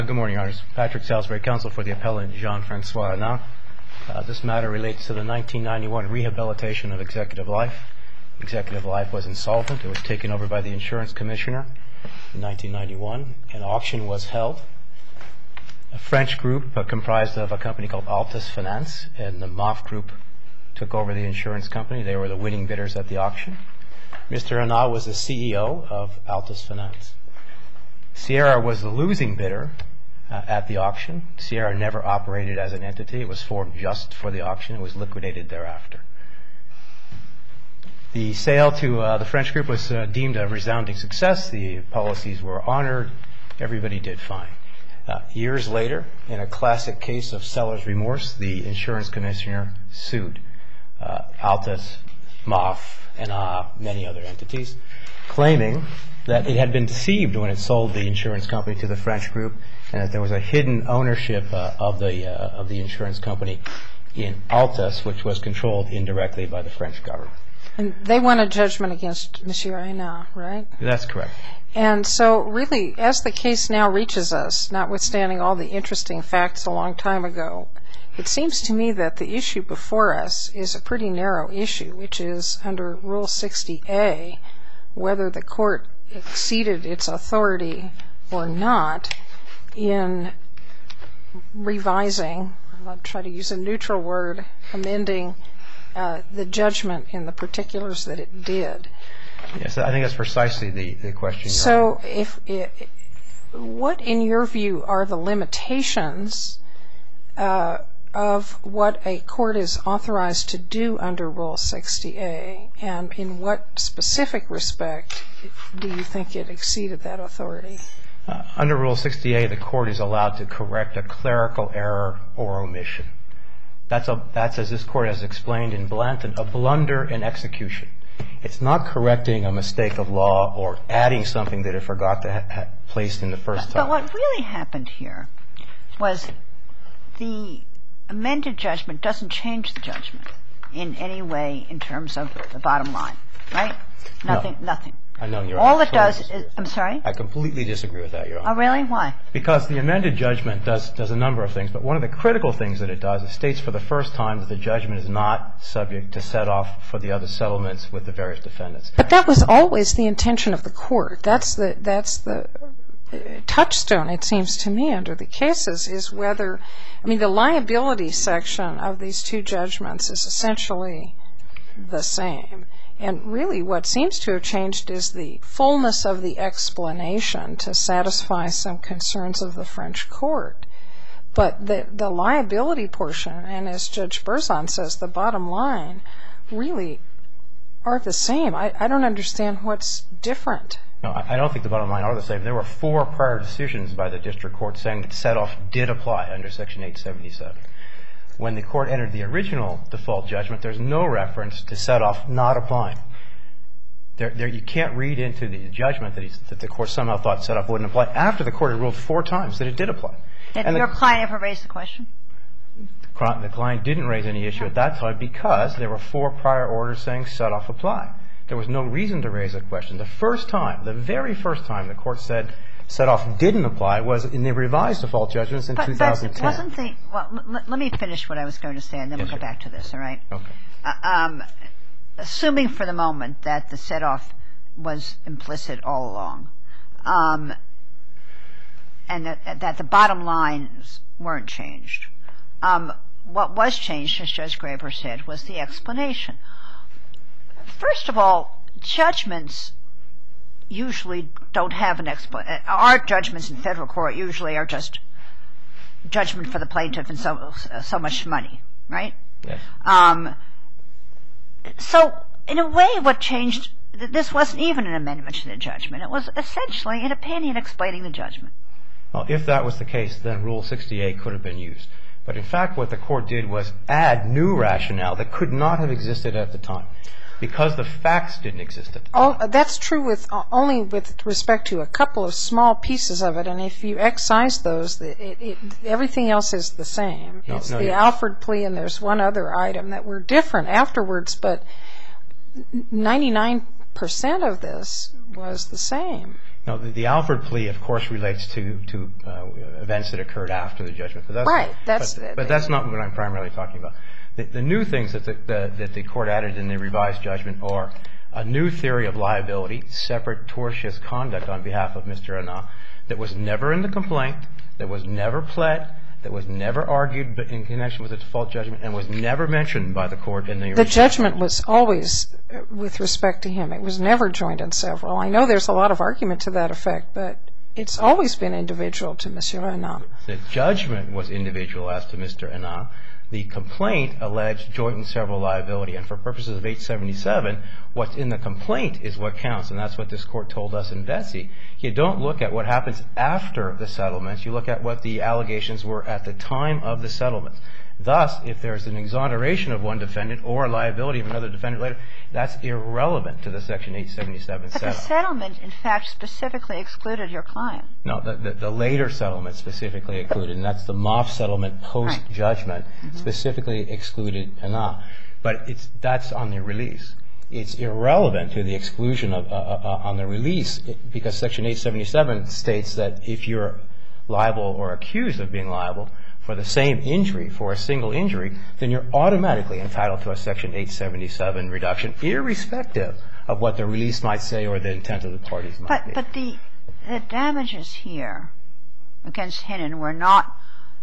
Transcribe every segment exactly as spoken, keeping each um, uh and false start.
Good morning, Your Honors. Patrick Salisbury, counsel for the appellant Jean-Francois Henao. Uh, this matter relates to the nineteen ninety-one rehabilitation of Executive Life. Executive Life was insolvent. It was taken over by the insurance commissioner in nineteen ninety-one. An auction was held. A French group uh, comprised of a company called Altus Finance and the M O F group took over the insurance company. They were the winning bidders at the auction. Mister Henao was the C E O of Altus Finance. Sierra was the losing bidder uh, at the auction. Sierra never operated as an entity. It was formed just for the auction. It was liquidated thereafter. The sale to uh, the French group was uh, deemed a resounding success. The policies were honored. Everybody did fine. Uh, years later, in a classic case of seller's remorse, the insurance commissioner sued uh, Altus, M O F, and uh, many other entities, claiming that it had been deceived when it sold the insurance company to the French group, and that there was a hidden ownership uh, of the uh, of the insurance company in Altus, which was controlled indirectly by the French government. And they won a judgment against Monsieur Henao, right? That's correct. And so, really, as the case now reaches us, notwithstanding all the interesting facts a long time ago, it seems to me that the issue before us is a pretty narrow issue, which is under Rule sixty A, whether the court exceeded its authority or not in revising, I'll try to use a neutral word, amending uh, the judgment in the particulars that it did. Yes, I think that's precisely the, the question. So, if it, what, in your view, are the limitations uh, of what a court is authorized to do under Rule sixty A, and in what specific respect do you think it exceeded that authority? Uh, under Rule sixty A, the court is allowed to correct a clerical error or omission. That's, a, that's as this court has explained in Blanton, a blunder in execution. It's not correcting a mistake of law or adding something that it forgot to ha- ha- placed in the first but, time. But what really happened here was the amended judgment doesn't change the judgment in any way in terms of the bottom line, right? Nothing, no. nothing. I know you're All right. it does is, I'm sorry? I completely disagree with that, Your Honor. Oh, really? Why? Because the amended judgment does, does a number of things, but one of the critical things that it does, it states for the first time that the judgment is not subject to set off for the other settlements with the various defendants. But that was always the intention of the court. That's the, that's the touchstone, it seems to me, under the cases, is whether, I mean, the liability section of these two judgments is essentially the same. And really what seems to have changed is the fullness of the explanation to satisfy some concerns of the French court. But the, the liability portion, and as Judge Berzon says, the bottom line, really are the same. I, I don't understand what's different. No, I don't think the bottom line are the same. There were four prior decisions by the district court saying that set-off did apply under Section eight seventy-seven. When the court entered the original default judgment, there's no reference to set-off not applying. There, there, you can't read into the judgment that, he's, that the court somehow thought set-off wouldn't apply after the court had ruled four times that it did apply. Did and your the, client ever raise the question? The client didn't raise any issue at that time because there were four prior orders saying set-off apply. There was no reason to raise a question. The first time, the very first time the court said set-off didn't apply was in the revised default judgments in but, two thousand ten. But wasn't the, well, l- let me finish what I was going to say, and then yes, we'll go sir. back to this, all right? Okay. Uh, um, assuming for the moment that the set-off was implicit all along, um, and that, that the bottom lines weren't changed, um, what was changed, as Judge Graber said, was the explanation. First of all, judgments usually don't have an explanation. Our judgments in federal court usually are just judgment for the plaintiff and so so much money, right? Yes. Um, so, in a way, what changed, this wasn't even an amendment to the judgment. It was essentially an opinion explaining the judgment. Well, if that was the case, then Rule sixty A could have been used. But in fact, what the court did was add new rationale that could not have existed at the time, because the facts didn't exist at the time. Oh, that's true with uh, only with respect to a couple of small pieces of it, and if you excise those, it, it, everything else is the same. No, it's no, the yeah. Alford plea, and there's one other item that were different afterwards, but ninety-nine percent of this was the same. Now, the, the Alford plea, of course, relates to to uh, events that occurred after the judgment. But that's, right. That's but, the, but that's not what I'm primarily talking about. The, the new things that the, the that the court added in the revised judgment are a new theory of liability, separate tortious conduct on behalf of Mister Anah, that was never in the complaint, that was never pled, that was never argued in connection with the default judgment, and was never mentioned by the court in the original. The judgment was always with respect to him. It was never joint and several. I know there's a lot of argument to that effect, but it's always been individual to Monsieur Anah. The judgment was individual as to Mister Anah. The complaint alleged joint and several liability, and for purposes of eight seventy-seven, what's in the complaint is what counts, and that's what this court told us in Betsy. You don't look at what happens after the settlements. You look at what the allegations were at the time of the settlements. Thus, if there's an exoneration of one defendant or a liability of another defendant later, that's irrelevant to the Section eight seventy-seven but settlement. But the settlement, in fact, specifically excluded your client. No, the, the, the later settlement specifically excluded, and that's the Moff settlement post-judgment, right. mm-hmm. specifically excluded Anah. But it's that's on the release. It's irrelevant to the exclusion of uh, uh, on the release because Section eight seventy-seven states that if you're liable or accused of being liable for the same injury, for a single injury, then you're automatically entitled to a Section eight seventy-seven reduction, irrespective of what the release might say or the intent of the parties might but, be. But the, the damages here against Hinnon were not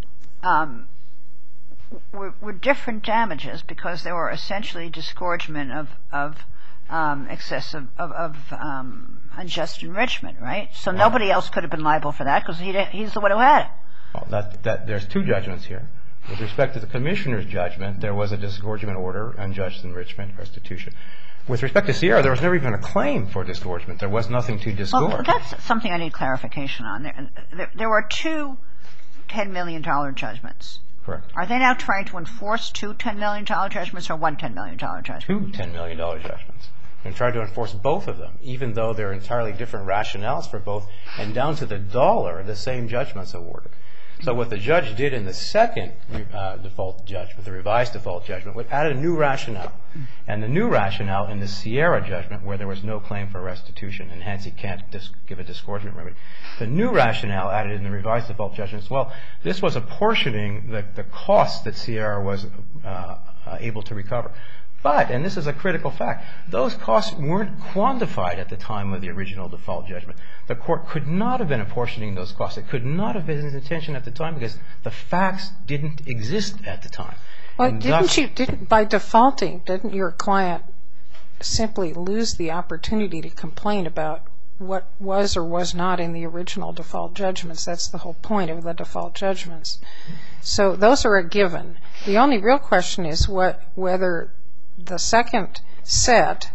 um, were, were different damages because they were essentially disgorgement of of um, excessive of, of um, unjust enrichment, right? So Wow. nobody else could have been liable for that because he he's the one who had it. Well, that, that, there's two judgments here. With respect to the commissioner's judgment, there was a disgorgement order, unjust enrichment, restitution. With respect to Sierra, there was never even a claim for disgorgement. There was nothing to disgorge. Well, that's something I need clarification on. There, there, there were two ten million dollars judgments. Correct. Are they now trying to enforce two ten million dollars judgments or one ten million dollars judgment? Two ten million dollars judgments. And tried to enforce both of them, even though they're entirely different rationales for both, and down to the dollar, the same judgments awarded. So what the judge did in the second uh, default judgment, the revised default judgment, was add a new rationale. And the new rationale in the Sierra judgment, where there was no claim for restitution, and hence he can't dis- give a disgorgement remedy, the new rationale added in the revised default judgment as well, this was apportioning the, the costs that Sierra was uh, uh, able to recover. But, and this is a critical fact, those costs weren't quantified at the time of the original default judgment. The court could not have been apportioning those costs. It could not have been his intention at the time because the facts didn't exist at the time. Well, And didn't thus- you, didn't, by defaulting, didn't your client simply lose the opportunity to complain about what was or was not in the original default judgments? That's the whole point of the default judgments. So those are a given. The only real question is what whether the second set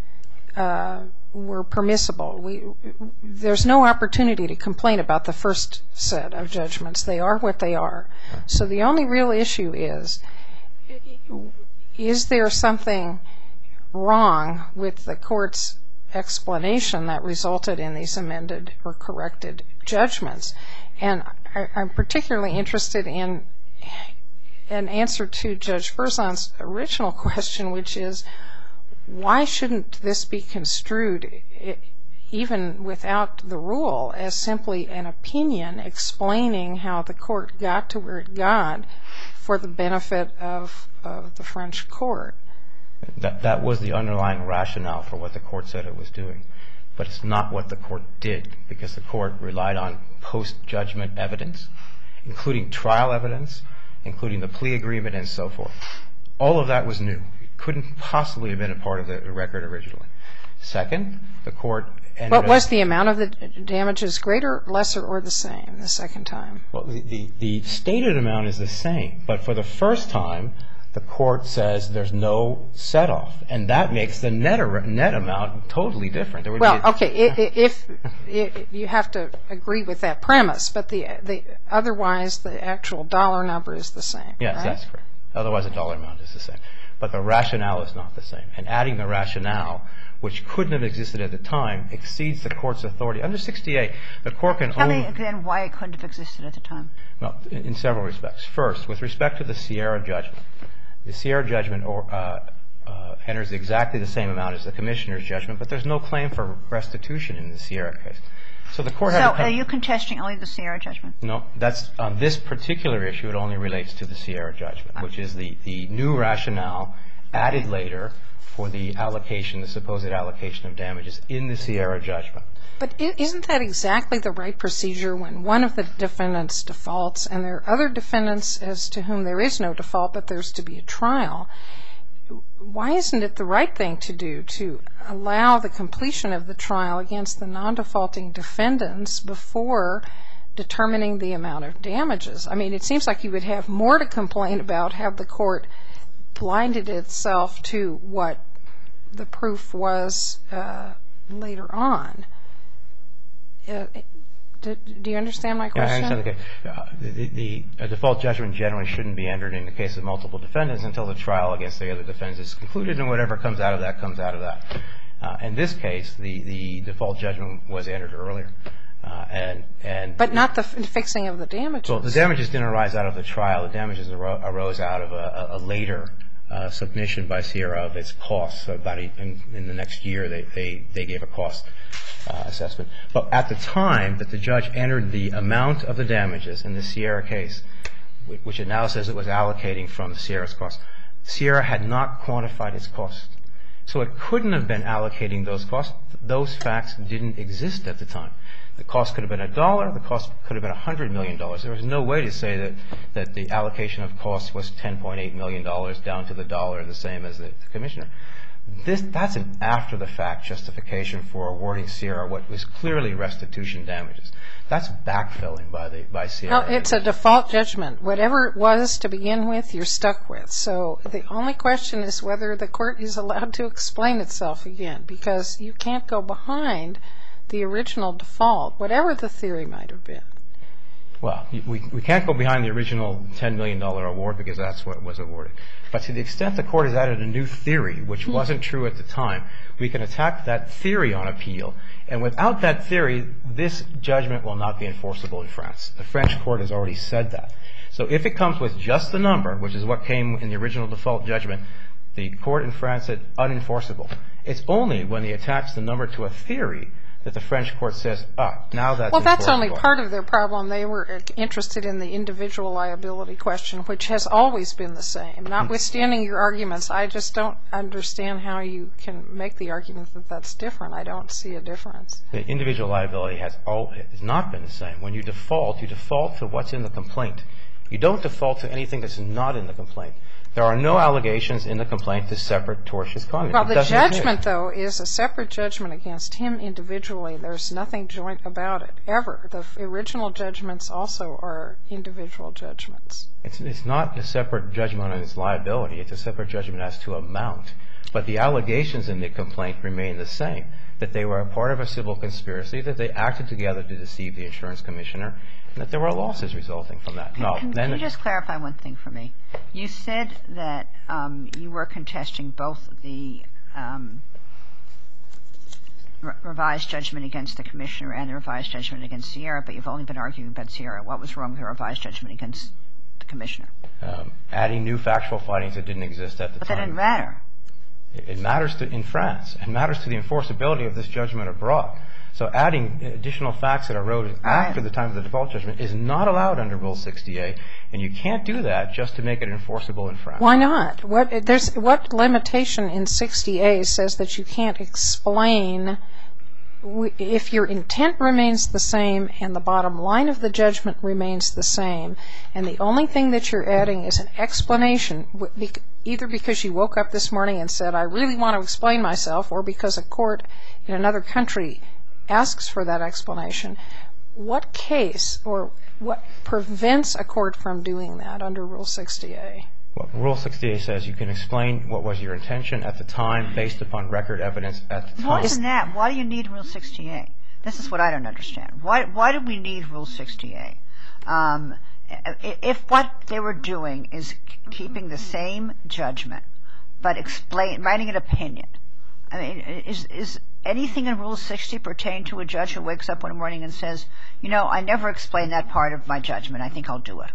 uh, were permissible. We, there's no opportunity to complain about the first set of judgments. They are what they are. So the only real issue is, is there something wrong with the court's explanation that resulted in these amended or corrected judgments? And I, I'm particularly interested in an answer to Judge Berzon's original question, which is, why shouldn't this be construed, even without the rule, as simply an opinion explaining how the court got to where it got for the benefit of, of the French court? That, that was the underlying rationale for what the court said it was doing. But it's not what the court did, because the court relied on post-judgment evidence, including trial evidence, including the plea agreement and so forth. All of that was new. It couldn't possibly have been a part of the record originally. Second, the court ended But up- was the amount of the damages greater, lesser, or the same the second time? Well, the, the, the stated amount is the same, but for the first time, the court says there's no set-off, and that makes the net, ar- net amount totally different. There would Well, be a- okay, i- i- if, if you have to agree with that premise, but the, the otherwise the actual dollar number is the same. Yes, right? that's correct. Otherwise, the dollar amount is the same. But the rationale is not the same. And adding the rationale, which couldn't have existed at the time, exceeds the court's authority. Under sixty-eight, the court can Tell only... me again why it couldn't have existed at the time. Well, in, in several respects. First, with respect to the Sierra judgment, the Sierra judgment or, uh, uh, enters exactly the same amount as the commissioner's judgment, but there's no claim for restitution in the Sierra case. So the court had So to come, are you contesting only the Sierra judgment? No, that's on this particular issue. It only relates to the Sierra judgment, which is the, the new rationale added later for the allocation, the supposed allocation of damages in the Sierra judgment. But isn't that exactly the right procedure when one of the defendants defaults and there are other defendants as to whom there is no default but there's to be a trial? Why isn't it the right thing to do to allow the completion of the trial against the non-defaulting defendants before determining the amount of damages? I mean, it seems like you would have more to complain about had the court blinded itself to what the proof was uh, later on. Uh, do, do you understand my question? Yeah, I understand. Okay. Uh, the, the a default judgment generally shouldn't be entered in the case of multiple defendants until the trial against the other defendants is concluded, and whatever comes out of that comes out of that. Uh, in this case, the, the default judgment was entered earlier. Uh, and, and but not the f- fixing of the damages. Well, the damages didn't arise out of the trial. The damages aro- arose out of a, a, a later uh, submission by Sierra of its costs. So about a, in, in the next year, they, they, they gave a cost uh, assessment. But at the time that the judge entered the amount of the damages in the Sierra case, which it now says it was allocating from Sierra's cost, Sierra had not quantified its cost. So it couldn't have been allocating those costs. Those facts didn't exist at the time. The cost could have been a dollar. The cost could have been a hundred million dollars. There was no way to say that, that the allocation of costs was ten point eight million dollars down to the dollar, the same as the, the commissioner. This, that's an after-the-fact justification for awarding Sierra what was clearly restitution damages. That's backfilling by the by Sierra. No, it's a default judgment. Whatever it was to begin with, you're stuck with. So the only question is whether the court is allowed to explain itself again, because you can't go behind the original default, whatever the theory might have been. Well, we, we can't go behind the original ten million dollars award because that's what was awarded. But to the extent the court has added a new theory, which mm-hmm. wasn't true at the time, we can attack that theory on appeal. And without that theory, this judgment will not be enforceable in France. The French court has already said that. So if it comes with just the number, which is what came in the original default judgment, the court in France said unenforceable. It's only when they attach the number to a theory that the French court says, ah, now that's Well, that's enforceable. only part of their problem. They were interested in the individual liability question, which has always been the same. Notwithstanding your arguments, I just don't understand how you can make the argument that that's different. I don't see a difference. The individual liability has, all, has not been the same. When you default, you default to what's in the complaint. You don't default to anything that's not in the complaint. There are no allegations in the complaint to separate tortious conduct. Well, the judgment, though, is a separate judgment against him individually. There's nothing joint about it, ever. The original judgments also are individual judgments. It's, it's not a separate judgment on its liability. It's a separate judgment as to amount. But the allegations in the complaint remain the same, that they were a part of a civil conspiracy, that they acted together to deceive the insurance commissioner, and that there were losses resulting from that. Can, no, can, then can you just clarify one thing for me? You said that um, you were contesting both the um, re- revised judgment against the commissioner and the revised judgment against Sierra, but you've only been arguing about Sierra. What was wrong with the revised judgment against the commissioner? Um, adding new factual findings that didn't exist at the but time. But that didn't matter. It, it matters to, in France. It matters to the enforceability of this judgment abroad. So adding additional facts that arose after the time of the default judgment is not allowed under Rule sixty A, and you can't do that just to make it enforceable in France. Why not? What there's what limitation in sixty A says that you can't explain if your intent remains the same and the bottom line of the judgment remains the same, and the only thing that you're adding is an explanation, either because you woke up this morning and said, I really want to explain myself, or because a court in another country asks for that explanation. What case or what prevents a court from doing that under Rule sixty A? Well, Rule sixty A says you can explain what was your intention at the time based upon record evidence at the time. Why isn't that? Why do you need Rule sixty A? This is what I don't understand. Why, why do we need Rule sixty A? Um, if what they were doing is keeping the same judgment but explain, writing an opinion, I mean, is is anything in Rule sixty pertain to a judge who wakes up one morning and says, you know, I never explained that part of my judgment. I think I'll do it.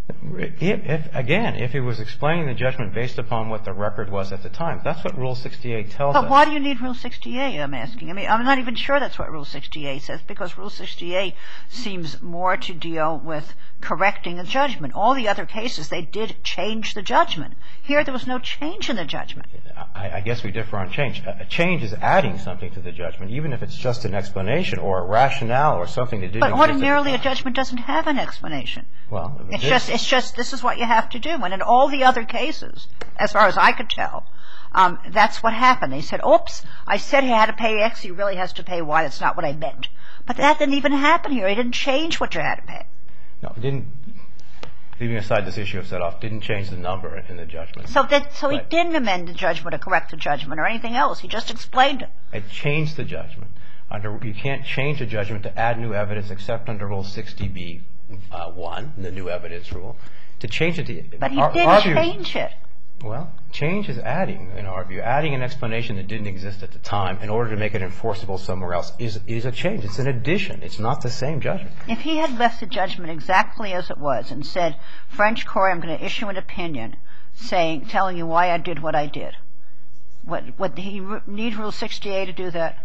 If, if, again, if he was explaining the judgment based upon what the record was at the time, that's what Rule sixty-eight tells us. But why do you need Rule sixty-eight, I'm asking? I mean, I'm not even sure that's what Rule sixty-eight says, because Rule sixty-eight seems more to deal with correcting a judgment. All the other cases, they did change the judgment. Here, there was no change in the judgment. I, I guess we differ on change. A change is adding something to the judgment, even if it's just an explanation or a rationale or something that didn't But exist at the ordinarily, a time. judgment doesn't have an explanation. Well, It's this- just, it's just, this is what you have to do. And in all the other cases, as far as I could tell, um, that's what happened. They said, oops, I said he had to pay X, he really has to pay Y. That's not what I meant. But that didn't even happen here. He didn't change what you had to pay. No, it didn't. Leaving aside this issue of set-off, didn't change the number in the judgment. So that, so he Right. didn't amend the judgment or correct the judgment or anything else. He just explained it. It changed the judgment. Under, you can't change a judgment to add new evidence except under Rule sixty B one, the new evidence rule. To change it to... But he our- didn't our view- change it. Well, change is adding, in our view. Adding an explanation that didn't exist at the time in order to make it enforceable somewhere else is, is a change. It's an addition. It's not the same judgment. If he had left the judgment exactly as it was and said, French Court, I'm going to issue an opinion saying, telling you why I did what I did, what, would he re- need Rule sixty-eight to do that?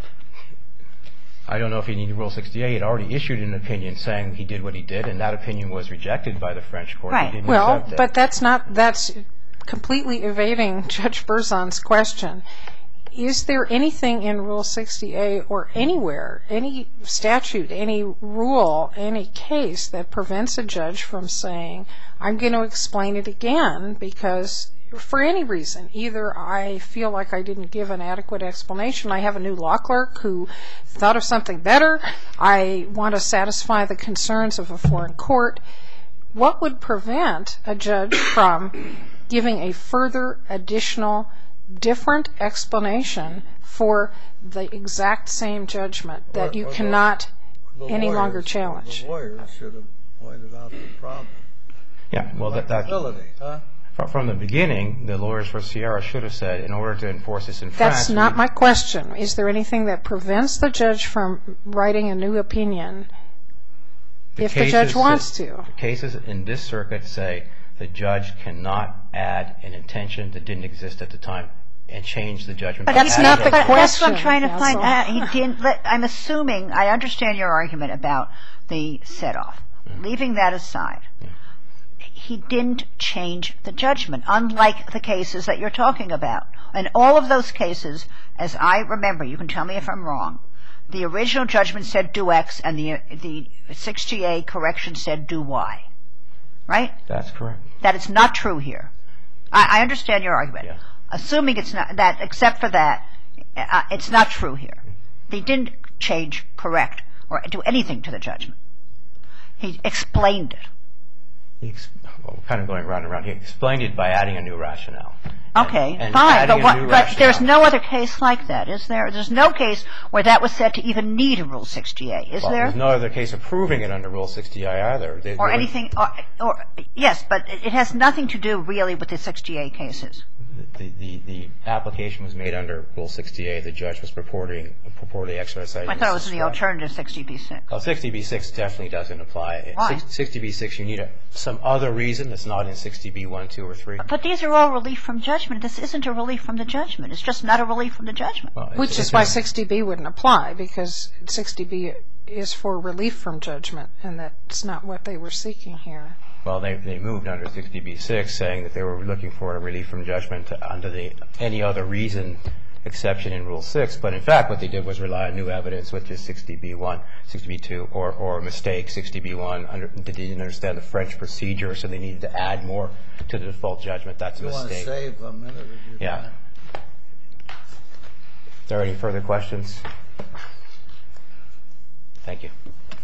I don't know if he needed Rule sixty-eight. He had already issued an opinion saying he did what he did, and that opinion was rejected by the French court. Right. He didn't Well, accept it. but that's not, that's completely evading Judge Berzon's question. Is there anything in Rule sixty-eight or anywhere, any statute, any rule, any case that prevents a judge from saying, I'm going to explain it again because for any reason, either I feel like I didn't give an adequate explanation, I have a new law clerk who thought of something better, I want to satisfy the concerns of a foreign court. What would prevent a judge from giving a further, additional, different explanation for the exact same judgment that you Or- or the- cannot The any lawyers- longer challenge? The lawyers should have pointed out the problem. Yeah, well, that, that Ability, huh? fr- from the beginning, the lawyers for Sierra should have said, in order to enforce this in France... That's not we- my question. Is there anything that prevents the judge from writing a new opinion if the judge cases- wants to? The cases in this circuit say the judge cannot add an intention that didn't exist at the time and change the judgment. But by that's adding not a- the but that's what I'm question, trying to find counsel. out. He didn't let, I'm assuming, I understand your argument about the set-off. Leaving that aside, he didn't change the judgment, unlike the cases that you're talking about. In all of those cases, as I remember, you can tell me if I'm wrong, the original judgment said do X and the the sixty-eight correction said do Y. Right? That's correct. That it's not true here. I, I understand your argument. Yeah. Assuming it's not that, except for that, uh, it's not true here. They didn't change, correct, or do anything to the judgment. He explained it. He ex- well, kind of going round and round. He explained it by adding a new rationale. And- Okay, and fine, adding but a what? new But there's rationale. no other case like that, is there? There's no case where that was said to even need a Rule sixty-eight, is Well, there? There's no other case approving it under Rule sixty-eight either. They- Or they- anything? Or, or yes, but it it has nothing to do really with the sixty-eight cases. The, the, the application was made under Rule sixty-eight. The judge was purporting, purportedly exercising I thought it was in the discretion. alternative sixty B six. Oh, sixty B six definitely doesn't apply. Why? Six- sixty B six, you need a, some other reason that's not in sixty B one, two, or three. But these are all relief from judgment. This isn't a relief from the judgment. It's just not a relief from the judgment. Well, it's- Which is it's why a- sixty B wouldn't apply, because sixty B is for relief from judgment, and that's not what they were seeking here. Well, they, they moved under sixty B six, saying that they were looking for a relief from judgment under the any other reason exception in Rule six. But in fact, what they did was rely on new evidence, which is sixty B one, sixty B two, or, or a mistake, sixty B one. Under, they didn't understand the French procedure, so they needed to add more to the default judgment. That's a You want to mistake. save a minute of your Yeah. time? Are there any further questions? Thank you.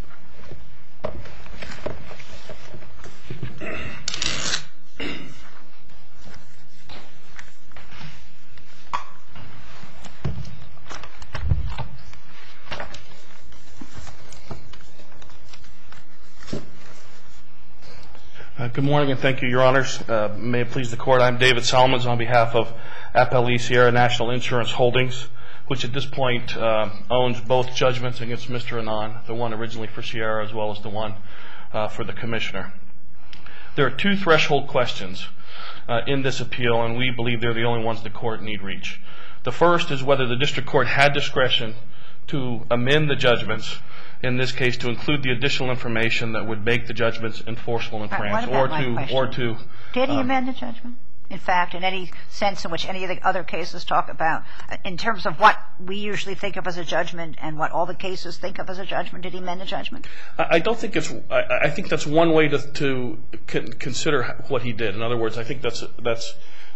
Uh, Good morning, and thank you, Your Honors. Uh, May it please the Court, I'm David Solomons on behalf of Appellee Sierra National Insurance Holdings, which at this point uh, owns both judgments against Mister Anand, the one originally for Sierra as well as the one uh, for the Commissioner. There are two threshold questions uh, in this appeal, and we believe they're the only ones the court need reach. The first is whether the district court had discretion to amend the judgments, in this case to include the additional information that would make the judgments enforceable in Right, France, what or about my to, question? or to. Did he um, amend the judgment? In fact, in any sense in which any of the other cases talk about, in terms of what we usually think of as a judgment and what all the cases think of as a judgment, did he amend the judgment? I I don't think it's. I, I think that's one way to, to con- consider what he did. In other words, I think that's that's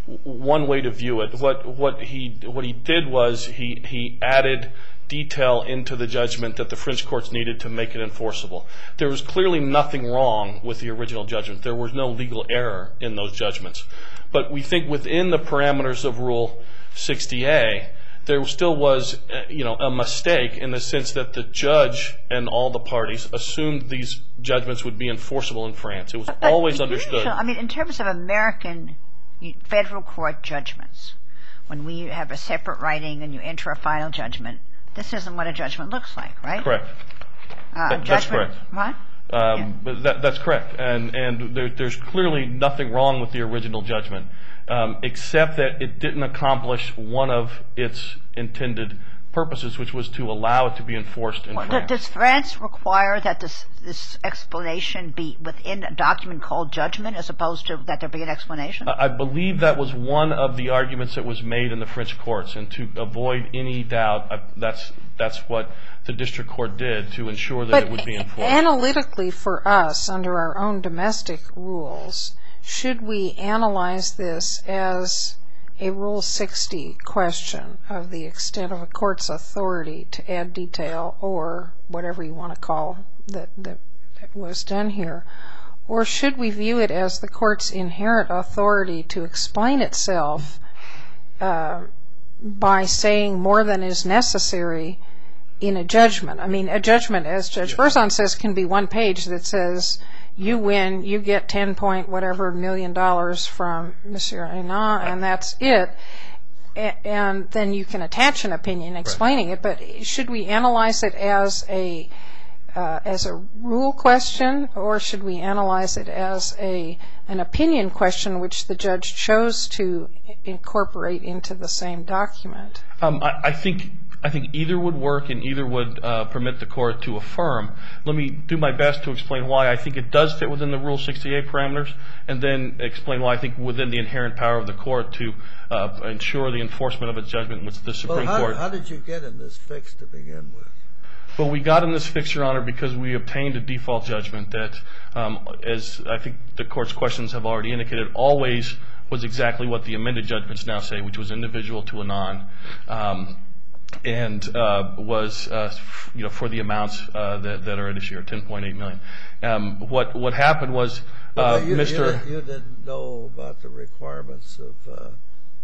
one way to view it. What what he what he did was he he added detail into the judgment that the French courts needed to make it enforceable. There was clearly nothing wrong with the original judgment. There was no legal error in those judgments. But we think within the parameters of Rule sixty A, there still was, uh, you know, a mistake in the sense that the judge and all the parties assumed these judgments would be enforceable in France. It was But always usually- understood. I mean, in terms of American federal court judgments, when we have a separate writing and you enter a final judgment, this isn't what a judgment looks like, right? Correct. Uh, That- that's judgment, correct. What? Um, Yeah. But that, that's correct, and and there, there's clearly nothing wrong with the original judgment, um, except that it didn't accomplish one of its intended purposes, which was to allow it to be enforced in Well, France. does France require that this this explanation be within a document called judgment, as opposed to that there be an explanation? I believe that was one of the arguments that was made in the French courts, and to avoid any doubt, I, that's that's what the district court did to ensure that But it would be enforced. analytically for us, under our own domestic rules, should we analyze this as a Rule sixty question of the extent of a court's authority to add detail, or whatever you want to call that, that, that was done here? Or should we view it as the court's inherent authority to explain itself uh, by saying more than is necessary in a judgment? I mean, a judgment, as Judge Berzon says, can be one page that says, you win, you get ten point whatever million dollars from Monsieur Hénin, and that's it. A- and then you can attach an opinion explaining it. But should we analyze it as a uh, as a rule question, or should we analyze it as a an opinion question which the judge chose to incorporate into the same document? Um, I, I think I think either would work, and either would uh, permit the court to affirm. Let me do my best to explain why I think it does fit within the Rule sixty-eight parameters, and then explain why I think within the inherent power of the court to uh, ensure the enforcement of its judgment, which the Supreme Well, how, Court. how did you get in this fix to begin with? Well, we got in this fix, Your Honor, because we obtained a default judgment that, um, as I think the court's questions have already indicated, always was exactly what the amended judgments now say, which was individual to a non. Um, and uh, was, uh, f- you know, for the amounts uh, that, that are at issue, ten point eight million dollars. Um, what what happened was, uh, But you, Mister You, you didn't know about the requirements of uh, uh,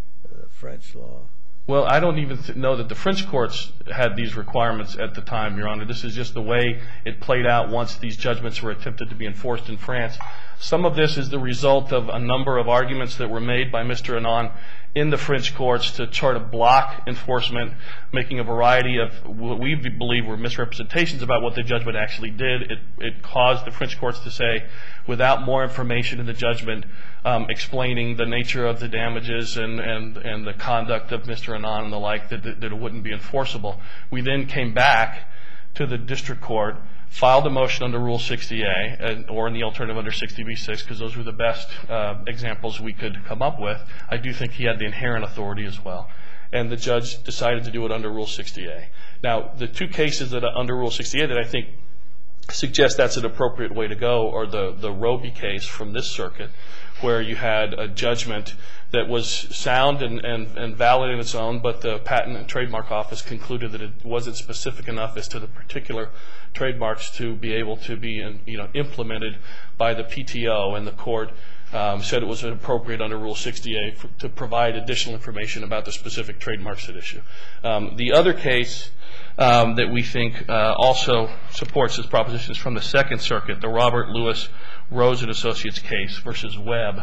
French law. Well, I don't even th- know that the French courts had these requirements at the time, Your Honor. This is just the way it played out once these judgments were attempted to be enforced in France. Some of this is the result of a number of arguments that were made by Mister Hénin in the French courts to try to block enforcement, making a variety of what we believe were misrepresentations about what the judgment actually did. It, it caused the French courts to say, without more information in the judgment, um, explaining the nature of the damages and, and, and the conduct of Mister Hénin and the like, that, that it wouldn't be enforceable. We then came back to the district court, filed a motion under Rule sixty A, and, or in the alternative under sixty B six, because those were the best uh, examples we could come up with. I do think he had the inherent authority as well. And the judge decided to do it under Rule sixty A. Now, the two cases that are under Rule sixty A that I think suggest that's an appropriate way to go are the, the Roby case from this circuit, where you had a judgment that was sound and, and, and valid in its own, but the Patent and Trademark Office concluded that it wasn't specific enough as to the particular trademarks to be able to be you know, implemented by the P T O, and the court um, said it was appropriate under Rule sixty A for, to provide additional information about the specific trademarks at issue. Um, the other case um, that we think uh, also supports this proposition is from the Second Circuit, the Robert Louis Rose and Associates case versus Webb,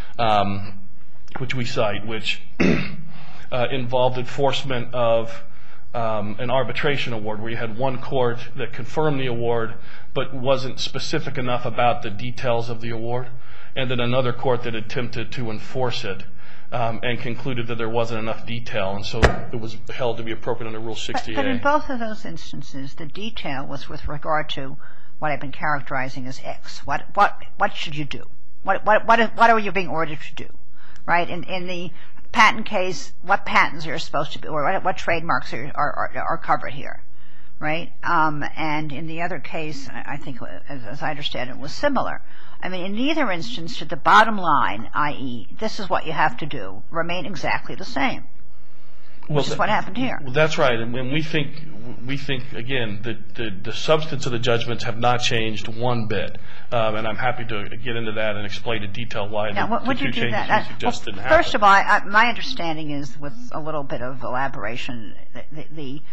um, which we cite, which uh, involved enforcement of um, an arbitration award, where you had one court that confirmed the award but wasn't specific enough about the details of the award. and then another court that attempted to enforce it um, and concluded that there wasn't enough detail, and so it was held to be appropriate under Rule sixty A. But, but in both of those instances, the detail was with regard to what I've been characterizing as X. What what what should you do? What what what what are you being ordered to do? Right? In in the patent case, what patents are supposed to be, or what, what trademarks are, are are are covered here? Right? Um, and in the other case, I think, as, as I understand it, was similar. I mean, in neither instance did the bottom line, that is, this is what you have to do, remain exactly the same. Well, which is what happened here. Well, that's right, and, and we think, we think again, the, the the substance of the judgments have not changed one bit, um, and I'm happy to get into that and explain in detail why now, the, the two two changes that? we suggested well, didn't happen. First of all, I, my understanding is, with a little bit of elaboration, the, the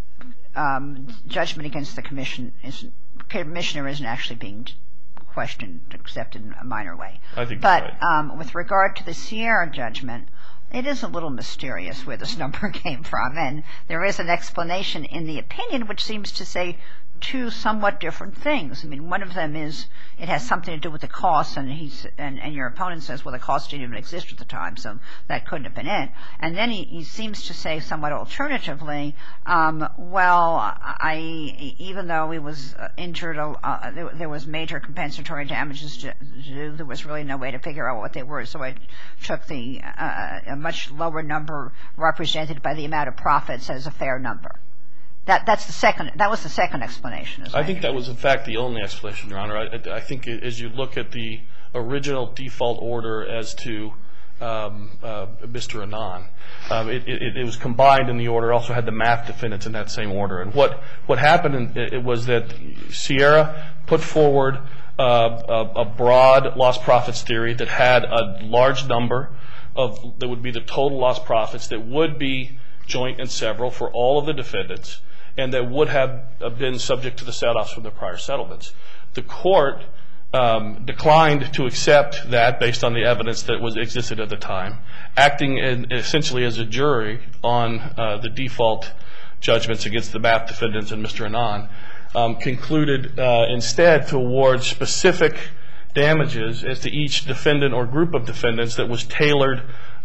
um, judgment against the commission is, commissioner isn't actually being questioned, except in a minor way. I think but that's right. um, with regard to the Sierra judgment, it is a little mysterious where this number came from, and there is an explanation in the opinion which seems to say two somewhat different things. I mean, one of them is it has something to do with the cost, and he's and, and your opponent says, well, the cost didn't even exist at the time, so that couldn't have been it. And then he, he seems to say somewhat alternatively, um, well, I even though he was injured, uh, there, there was major compensatory damages to do, there was really no way to figure out what they were, so I took the uh, a much lower number represented by the amount of profits as a fair number. That that's the second. That was the second explanation. I think that was, in fact, the only explanation, Your Honor. I, I think as you look at the original default order as to um, uh, Mister Anand, um, it, it, it was combined in the order. It also had the math defendants in that same order. And what what happened in, it was that Sierra put forward uh, a, a broad lost profits theory that had a large number of that would be the total lost profits that would be joint and several for all of the defendants, and that would have been subject to the set-offs from the prior settlements. The court um, declined to accept that based on the evidence that was existed at the time, acting in, essentially as a jury on uh, the default judgments against the math defendants and Mister Anand, um, concluded uh, instead to award specific damages as to each defendant or group of defendants that was tailored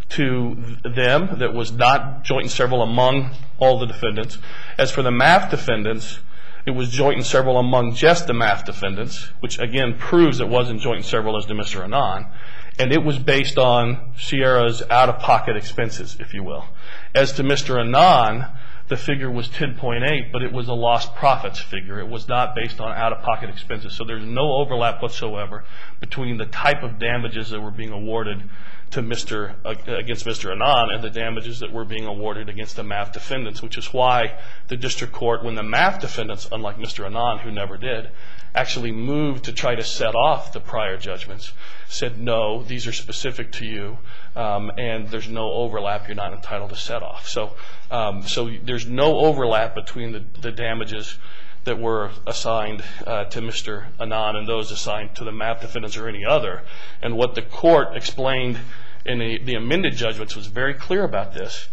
to them, that was not joint and several among all the defendants. As for the math defendants, it was joint and several among just the math defendants, which again proves it wasn't joint and several as to Mister Anand, and it was based on Sierra's out-of-pocket expenses, if you will. As to Mister Anand, the figure was ten point eight, but it was a lost profits figure. It was not based on out-of-pocket expenses, so there's no overlap whatsoever between the type of damages that were being awarded to Mister Uh, against Mister Anand and the damages that were being awarded against the math defendants, which is why the district court, when the math defendants, unlike Mister Anand, who never did, actually moved to try to set off the prior judgments, said, no, these are specific to you, um, and there's no overlap. You're not entitled to set off. So, um, so there's no overlap between the, the damages that were assigned uh, to Mister Anand and those assigned to the math defendants or any other. And what the court explained in the, the amended judgments was very clear about this,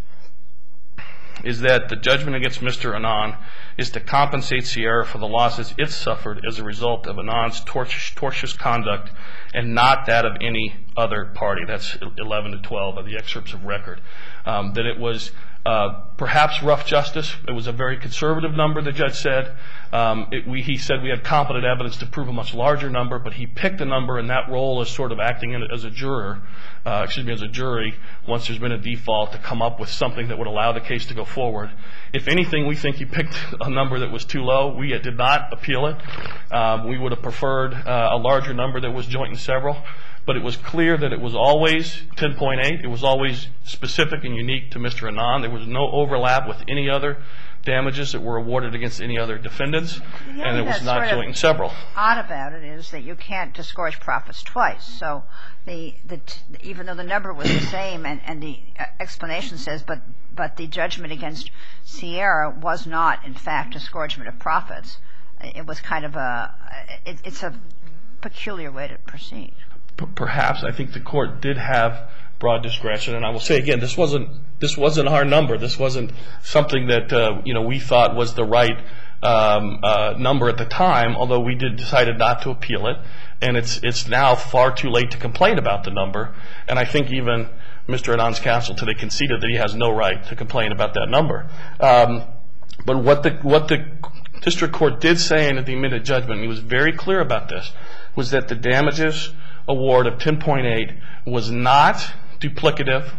is that the judgment against Mister Anand is to compensate Sierra for the losses it suffered as a result of Anand's tortious, tortious conduct and not that of any other party. That's eleven to twelve of the excerpts of record. Um, that it was uh, perhaps rough justice. It was a very conservative number, the judge said. Um, it, we, he said we had competent evidence to prove a much larger number, but he picked a number in that role as sort of acting in, as a juror, uh, excuse me, as a jury, once there's been a default, to come up with something that would allow the case to go forward. If anything, we think he picked a number that was too low. We did not appeal it. Um, we would have preferred uh, a larger number that was joint and several, but it was clear that it was always ten point eight. It was always specific and unique to Mister Anand. There was no overlap with any other damages that were awarded against any other defendants, yeah, and it was not joint and several. Odd about it is that you can't disgorge profits twice. So the, the t- even though the number was the same, and, and the explanation says, but but the judgment against Sierra was not, in fact, disgorgement of profits. It was kind of a it, it's a peculiar way to proceed. P- perhaps I think the court did have broad discretion, and I will say again, this wasn't this wasn't our number. This wasn't something that uh, you know we thought was the right um, uh, number at the time. Although we did decided not to appeal it, and it's it's now far too late to complain about the number. And I think even Mister Anand's counsel today conceded that he has no right to complain about that number. Um, but what the what the district court did say in the admitted judgment, and he was very clear about this, was that the damages award of ten point eight was not duplicative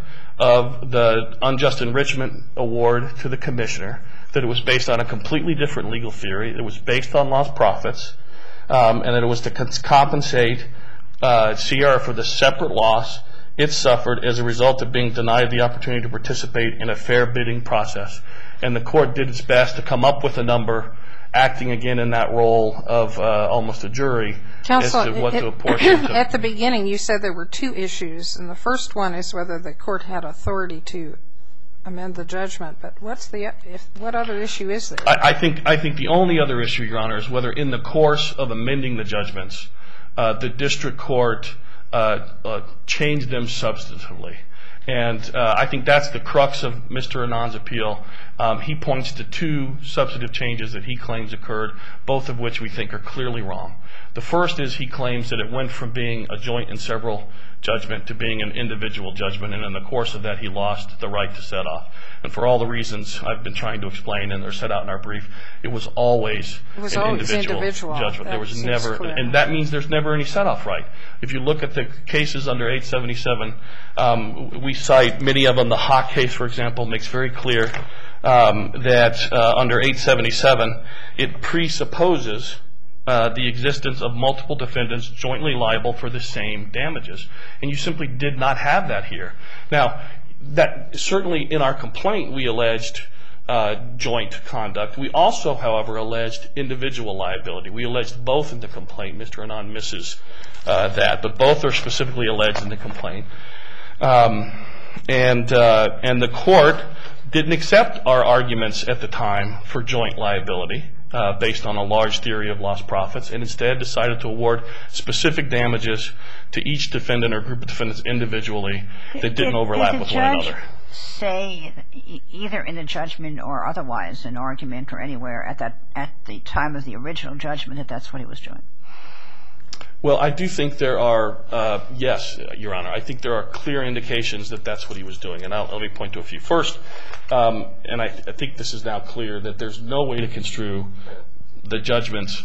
of the unjust enrichment award to the commissioner, that it was based on a completely different legal theory, it was based on lost profits, um, and that it was to compensate uh, Sierra for the separate loss it suffered as a result of being denied the opportunity to participate in a fair bidding process. And the court did its best to come up with a number, acting again in that role of uh, almost a jury, Counsel, as to what it, to apportion to. At the beginning, you said there were two issues, and the first one is whether the court had authority to amend the judgment. But what's the if, what other issue is there? I, I think I think the only other issue, Your Honor, is whether in the course of amending the judgments, uh, the district court uh, uh, changed them substantively. And uh, I think that's the crux of Mister Anand's appeal. Um, he points to two substantive changes that he claims occurred, both of which we think are clearly wrong. The first is he claims that it went from being a joint and several judgment to being an individual judgment, and in the course of that he lost the right to set off. And for all the reasons I've been trying to explain and they're set out in our brief, it was always it was an always individual, individual judgment. That there was seems never, clear. and that means there's never any set off right. If you look at the cases under eight seventy-seven, um, we cite many of them. The Hawk case, for example, makes very clear um, that uh, under eight seventy-seven it presupposes Uh, the existence of multiple defendants jointly liable for the same damages. And you simply did not have that here. Now, that certainly in our complaint we alleged uh, joint conduct. We also, however, alleged individual liability. We alleged both in the complaint. Mister Anand misses uh, that, but both are specifically alleged in the complaint. Um, and, uh, and the court didn't accept our arguments at the time for joint liability. Uh, based on a large theory of lost profits, and instead decided to award specific damages to each defendant or group of defendants individually that didn't overlap with one another. Did the judge say, either in the judgment or otherwise, an argument or anywhere at that at the time of the original judgment, that that's what he was doing? Well, I do think there are, uh, yes, Your Honor, I think there are clear indications that that's what he was doing. And I'll, let me point to a few. First, um, and I, th- I think this is now clear, that there's no way to construe the judgments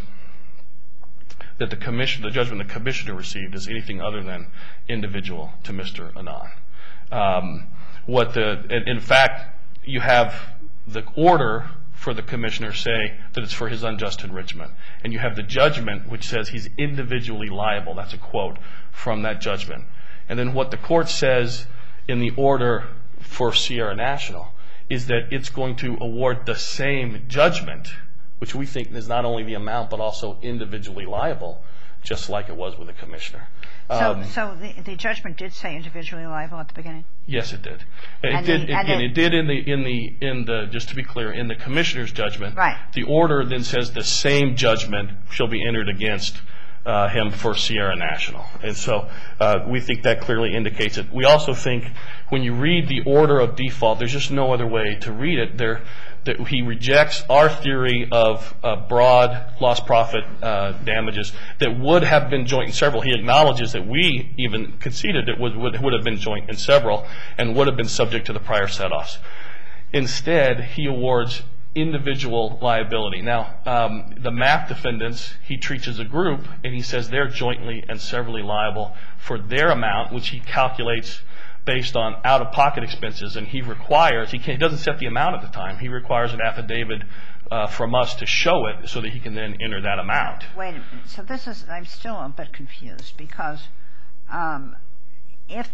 that the commission, the judgment the commissioner received as anything other than individual to Mister Anand. Um, what the, in, in fact, you have the order for the commissioner say that it's for his unjust enrichment. And you have the judgment which says he's individually liable. That's a quote from that judgment. And then what the court says in the order for Sierra National is that it's going to award the same judgment, which we think is not only the amount but also individually liable, just like it was with the commissioner. So, Um, so the, the judgment did say individually liable at the beginning? Yes, it did. It And did. the- It, and and the- it did in the in the in the just to be clear, in the commissioner's judgment. Right. The order then says the same judgment shall be entered against uh, him for Sierra National, and so uh, we think that clearly indicates it. We also think when you read the order of default, there's just no other way to read it. There, that he rejects our theory of uh, broad lost profit uh, damages that would have been joint and several. He acknowledges that we even conceded it would, would, would have been joint and several and would have been subject to the prior set-offs. Instead, he awards individual liability. Now, um, the M A P defendants, he treats as a group, and he says they're jointly and severally liable for their amount, which he calculates based on out-of-pocket expenses, and he requires, he, can't, he doesn't set the amount at the time, he requires an affidavit uh, from us to show it so that he can then enter that amount. Wait a minute. So this is, I'm still a bit confused because um, if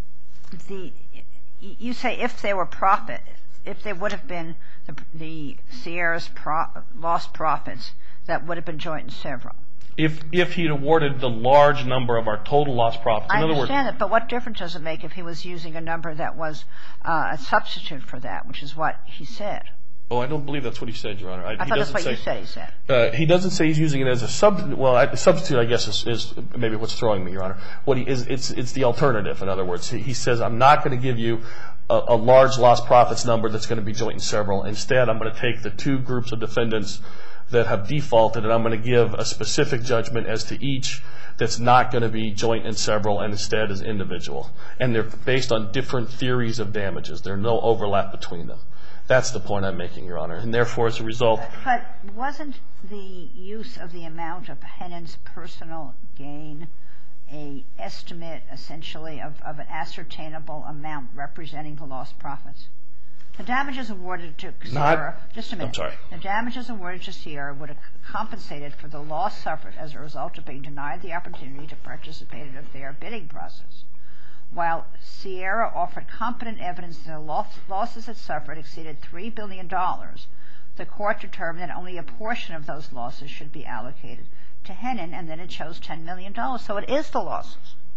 the, you say if they were profit, if there would have been the, the Sierra's pro, lost profits, that would have been joint and several. If if he'd awarded the large number of our total lost profits, in I other words, understand it, but what difference does it make if he was using a number that was uh, a substitute for that, which is what he said? oh, I don't believe that's what he said, Your Honor. I, I he thought that's doesn't what say, you said he said. Uh, he doesn't say he's using it as a sub. Well, I, substitute, I guess, is, is maybe what's throwing me, Your Honor. What he is, it's it's the alternative. In other words, he, he says, I'm not going to give you a, a large lost profits number that's going to be joint and several. Instead, I'm going to take the two groups of defendants that have defaulted, and I'm going to give a specific judgment as to each that's not going to be joint and several and instead is individual. And they're based on different theories of damages. There's no overlap between them. That's the point I'm making, Your Honor. And therefore, as a result... But wasn't the use of the amount of Hennen's personal gain a estimate, essentially, of, of an ascertainable amount representing the lost profits? The damages awarded to Sierra... Not, just a minute. I'm sorry. The damages awarded to Sierra would have compensated for the loss suffered as a result of being denied the opportunity to participate in a fair bidding process. While Sierra offered competent evidence that the loss, losses it suffered exceeded three billion dollars, the court determined that only a portion of those losses should be allocated to Hennen, and then it chose ten million dollars. So it is the losses.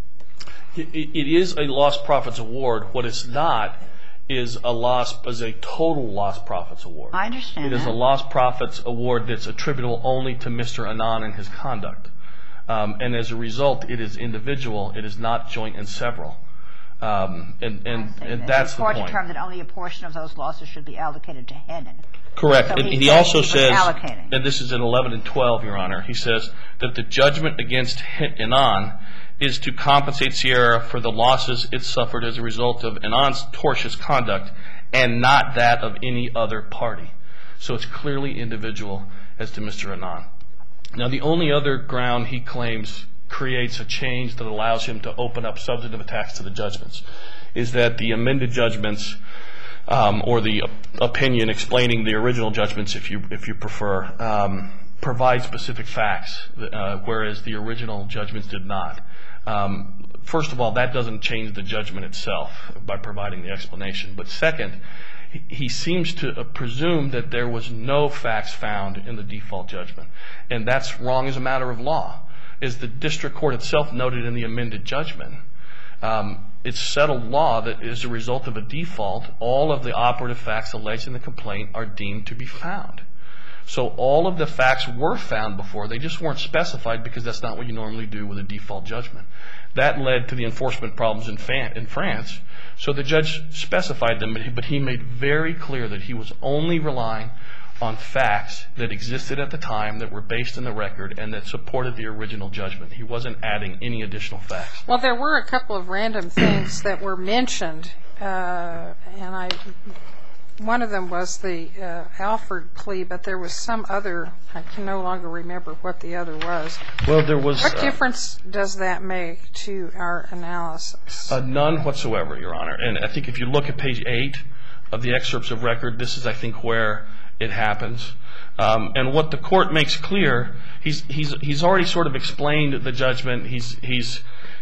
It, it is a lost profits award. What it's not is a loss, is a total lost profits award. I understand It that. is a lost profits award that's attributable only to Mister Anand and his conduct. Um, and as a result, it is individual. It is not joint and several. Um, and and, and that's the court point. determined that only a portion of those losses should be allocated to Hennen. Correct. So and he he said also he was says, allocating. and this is in eleven and twelve, Your Honor, he says that the judgment against Anand is to compensate Sierra for the losses it suffered as a result of Anand's tortious conduct and not that of any other party. So it's clearly individual as to Mister Anand. Now, the only other ground he claims creates a change that allows him to open up substantive attacks to the judgments is that the amended judgments um, or the opinion explaining the original judgments, if you if you prefer, um, provide specific facts, uh, whereas the original judgments did not. Um, first of all, that doesn't change the judgment itself by providing the explanation. But second, he, he seems to uh, presume that there was no facts found in the default judgment. And that's wrong as a matter of law. As the district court itself noted in the amended judgment, um, it's settled law that as a result of a default, all of the operative facts alleged in the complaint are deemed to be found. So all of the facts were found before. They just weren't specified because that's not what you normally do with a default judgment. That led to the enforcement problems in, Fan- in France. So the judge specified them, but he, but he made very clear that he was only relying on facts that existed at the time that were based in the record and that supported the original judgment. He wasn't adding any additional facts. Well, there were a couple of random things that were mentioned, uh, and I... one of them was the uh, Alford plea, but there was some other, I can no longer remember what the other was. Well, there was... What uh, difference does that make to our analysis? Uh, none whatsoever, Your Honor. And I think if you look at page eight of the excerpts of record, this is, I think, where it happens. Um, and what the court makes clear, he's he's he's already sort of explained the judgment. He's he's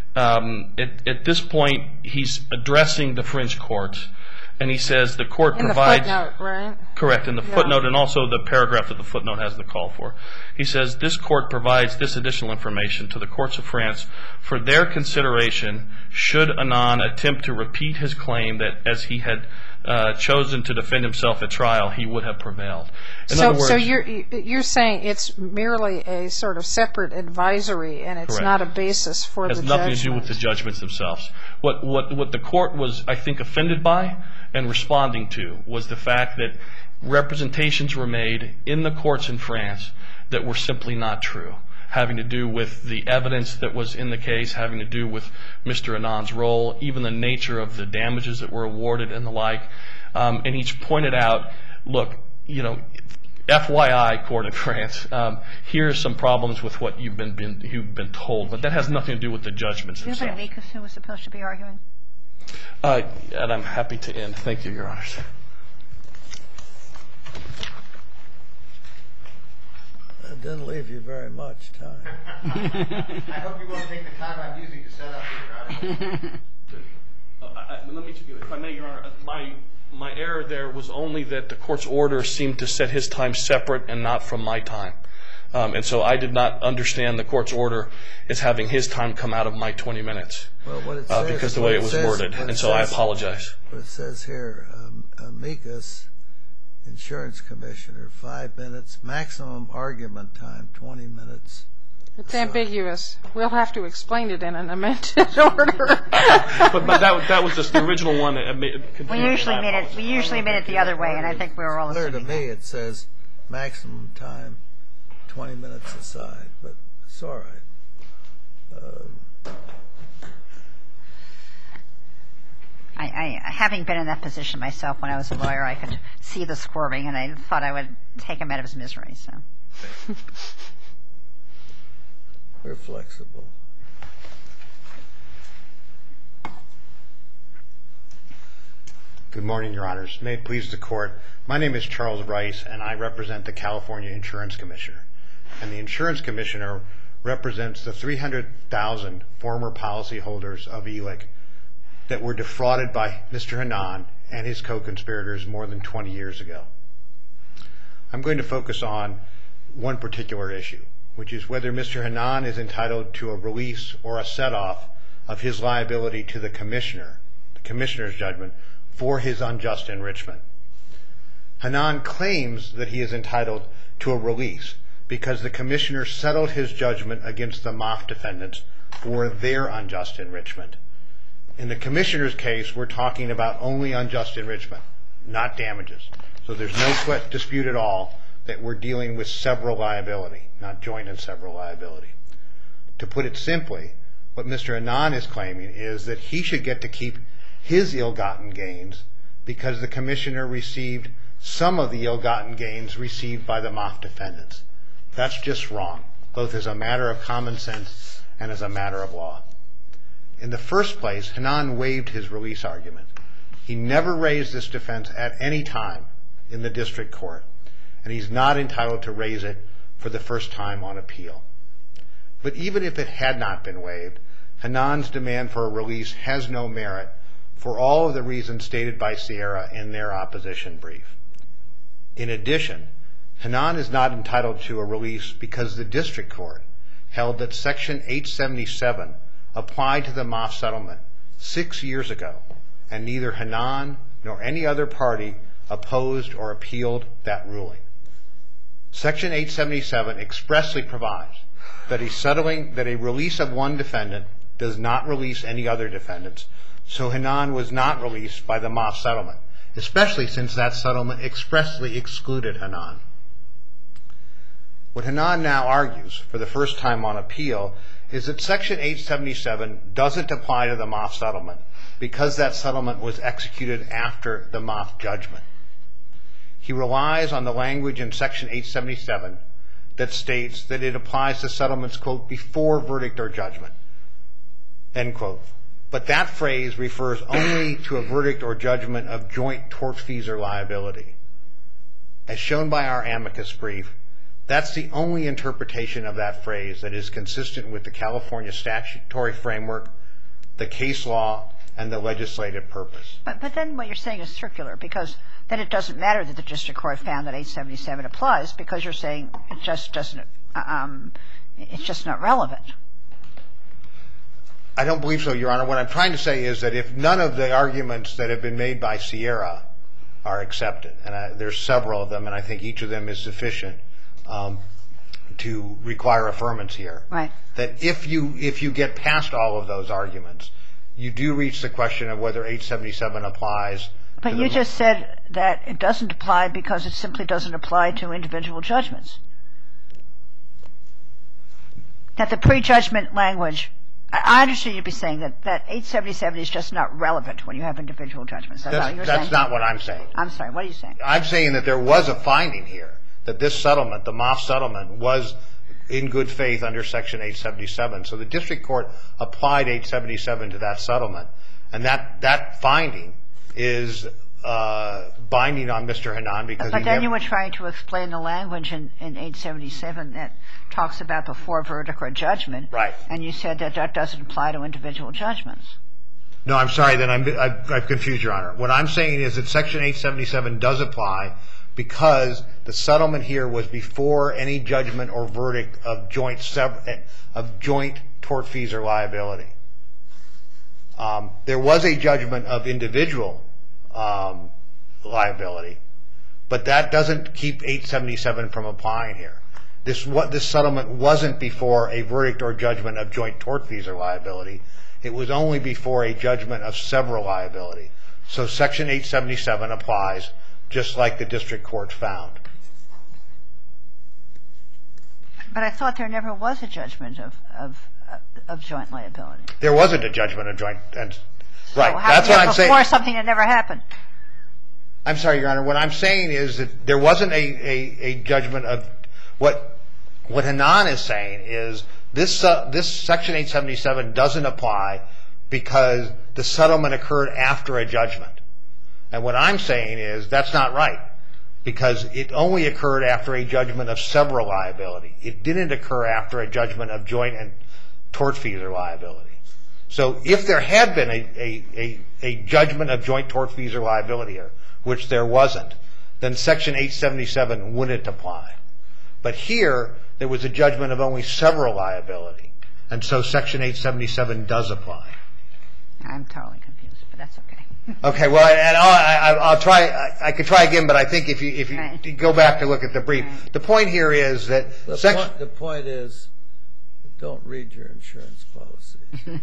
um, at at this point he's addressing the French courts, and he says the court In provides the footnote, right? correct in the Yeah. footnote, and also the paragraph that the footnote has the call for. He says this court provides this additional information to the courts of France for their consideration should Anand attempt to repeat his claim that as he had uh, chosen to defend himself at trial, he would have prevailed. In So, other words, so you're you're saying it's merely a sort of separate advisory, and it's Correct. not a basis for has the nothing judgment. to do with the judgments themselves. What what what the court was, I think, offended by and responding to was the fact that representations were made in the courts in France that were simply not true, having to do with the evidence that was in the case, having to do with Mister Anand's role, even the nature of the damages that were awarded and the like. Um, and each pointed out, look, you know, F Y I, court in France, um, here's some problems with what you've been, been you've been told, but that has nothing to do with the judgments Do you have an themselves. amicus who was supposed to be arguing? Uh, and I'm happy to end. Thank you, Your Honors. That didn't leave you very much time. I hope you won't take the time I'm using to set up here. Uh, I, let me, if I may, Your Honor, my my error there was only that the court's order seemed to set his time separate and not from my time, um, and so I did not understand the court's order as having his time come out of my twenty minutes Well, what it uh, says, because the what way it was says- worded, what it and so I says- apologize. What it says here, um, amicus, insurance commissioner, five minutes, maximum argument time, twenty minutes. It's ambiguous. We'll have to explain it in an amended order. but but that that was just the original one. That made, We usually mean it. We usually mean it the other way, and I think we were all Clear to assuming me, that. it says maximum time twenty minutes aside, but it's all right. Uh, I, I, having been in that position myself when I was a lawyer, I could see the squirming, and I thought I would take him out of his misery. So we're flexible. Good morning, Your Honors. May it please the Court. My name is Charles Rice, and I represent the California Insurance Commissioner. And the Insurance Commissioner represents the three hundred thousand former policyholders of E L I C that were defrauded by Mister Hanan and his co-conspirators more than twenty years ago. I'm going to focus on one particular issue, which is whether Mister Hanan is entitled to a release or a set-off of his liability to the Commissioner, the Commissioner's judgment, for his unjust enrichment. Hanan claims that he is entitled to a release because the Commissioner settled his judgment against the M A F defendants for their unjust enrichment. In the Commissioner's case, we're talking about only unjust enrichment, not damages. So there's no dispute at all that we're dealing with several liability, not joint and several liability. To put it simply, what Mister Hanan is claiming is that he should get to keep his ill-gotten gains because the Commissioner received some of the ill-gotten gains received by the M A F defendants. That's just wrong, both as a matter of common sense and as a matter of law. In the first place, Hanan waived his release argument. He never raised this defense at any time in the district court, and he's not entitled to raise it for the first time on appeal. But even if it had not been waived, Hanan's demand for a release has no merit for all of the reasons stated by Sierra in their opposition brief. In addition, Hanan is not entitled to a release because the district court held that Section eight seventy-seven applied to the M A F settlement six years ago, and neither Hanan nor any other party opposed or appealed that ruling. Section eight seventy-seven expressly provides that a settling that a release of one defendant does not release any other defendants, so Hanan was not released by the M A F settlement, especially since that settlement expressly excluded Hanan. What Hanan now argues, for the first time on appeal, is that Section eight seventy-seven doesn't apply to the M A F settlement because that settlement was executed after the M A F judgment. He relies on the language in Section eight seventy-seven that states that it applies to settlements, quote, before verdict or judgment, end quote. But that phrase refers only to a verdict or judgment of joint tortfeasor liability. As shown by our amicus brief, that's the only interpretation of that phrase that is consistent with the California statutory framework, the case law, and the legislative purpose. But, but then what you're saying is circular, because then it doesn't matter that the district court found that eight seventy-seven applies, because you're saying it just doesn't, um, it's just not relevant. I don't believe so, Your Honor. What I'm trying to say is that if none of the arguments that have been made by Sierra are accepted, and I, there's several of them, and I think each of them is sufficient um, to require affirmance here, right, that if you if you get past all of those arguments, you do reach the question of whether eight seventy-seven applies. But you just said that it doesn't apply because it simply doesn't apply to individual judgments. That the prejudgment language, I understand you'd be saying that, that eight seventy-seven is just not relevant when you have individual judgments. That's, that's what you're that's saying? not what I'm saying. I'm sorry, what are you saying? I'm saying that there was a finding here that this settlement, the M A F settlement, was in good faith under Section eight seventy-seven. So the district court applied eight seventy-seven to that settlement, and that, that finding is uh, binding on Mister Hanan because But he then never, you were trying to explain the language in, in eight seventy-seven that talks about before verdict or judgment. Right. And you said that that doesn't apply to individual judgments. No, I'm sorry, then I'm, I've, I've confused, Your Honor. What I'm saying is that Section eight seventy-seven does apply because the settlement here was before any judgment or verdict of joint sev- of joint tortfeasor liability. Um, there was a judgment of individual um, liability, but that doesn't keep eight seventy-seven from applying here. This what this settlement wasn't before a verdict or judgment of joint tortfeasor liability. It was only before a judgment of several liability. So Section eight seventy-seven applies just like the district court found. But I thought there never was a judgment of of, of joint liability. There wasn't a judgment of joint, and right. So how That's can what you I'm saying. before something that never happened. I'm sorry, Your Honor. What I'm saying is that there wasn't a, a, a judgment of what what Hanan is saying is this uh, this Section eight seventy-seven doesn't apply because the settlement occurred after a judgment. And what I'm saying is that's not right, because it only occurred after a judgment of several liability. It didn't occur after a judgment of joint and tortfeasor liability. So if there had been a, a, a, a judgment of joint tortfeasor liability here, which there wasn't, then Section eight seventy-seven wouldn't apply. But here, there was a judgment of only several liability, and so Section eight seventy-seven does apply. I'm totally confused, but that's okay. Okay, well, and I'll, I, I'll try. I, I could try again, but I think if you if you Right. go back to look at the brief, Right. the point here is that The, section. point, the point is, don't read your insurance policies.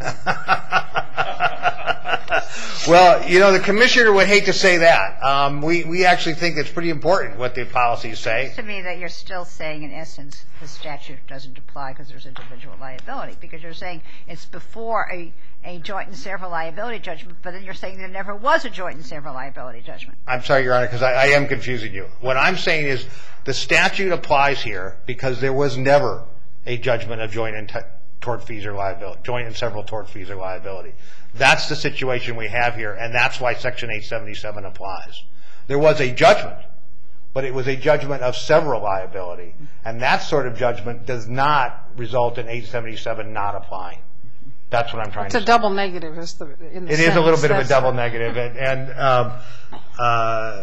Well, you know, the commissioner would hate to say that. Um, we we actually think it's pretty important what the policies say. It seems to me that you're still saying, in essence, the statute doesn't apply because there's individual liability, because you're saying it's before a, a joint and several liability judgment, but then you're saying there never was a joint and several liability judgment. I'm sorry, Your Honor, because I, I am confusing you. What I'm saying is the statute applies here because there was never a judgment of joint and t- tortfeasor liability, joint and several tortfeasor liability. That's the situation we have here, and that's why Section eight seventy-seven applies. There was a judgment, but it was a judgment of several liability, and that sort of judgment does not result in eight seventy-seven not applying. That's what I'm trying It's to a say. double negative. Is the in the It is a little sentence. bit of a That's double right. negative, and, and um, uh,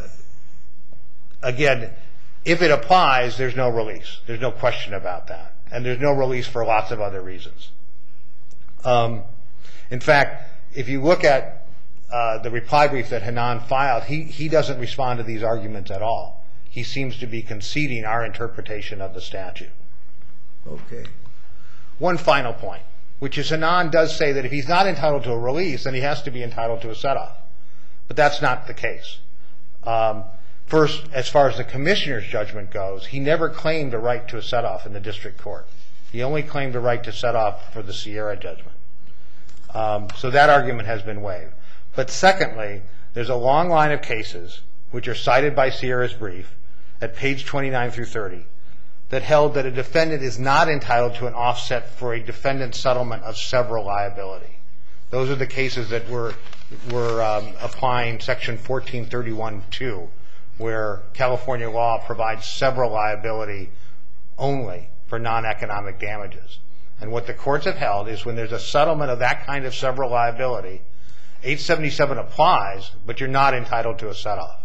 again, if it applies, there's no release. There's no question about that, and there's no release for lots of other reasons. Um, in fact, if you look at uh, the reply brief that Hanan filed, he he doesn't respond to these arguments at all. He seems to be conceding our interpretation of the statute. Okay. One final point, which is Hanan does say that if he's not entitled to a release, then he has to be entitled to a set-off. But that's not the case. Um, first, as far as the commissioner's judgment goes, he never claimed a right to a set-off in the district court. He only claimed a right to set off for the Sierra judgment. Um, so that argument has been waived. But secondly, there's a long line of cases, which are cited by Sierra's brief at page twenty-nine through thirty, that held that a defendant is not entitled to an offset for a defendant's settlement of several liability. Those are the cases that were, were um, applying Section fourteen thirty-one two, where California law provides several liability only for non-economic damages. And what the courts have held is when there's a settlement of that kind of several liability, eight seventy-seven applies, but you're not entitled to a set-off.